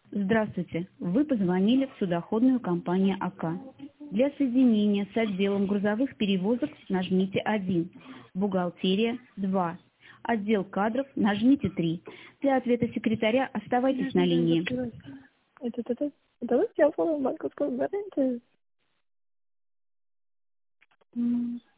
Здравствуйте. Вы позвонили в судоходную компанию АК. Для соединения с отделом грузовых перевозок нажмите 1. Бухгалтерия 2. Отдел кадров нажмите 3. Для ответа секретаря оставайтесь на линии. Это телефон банковского гарантии.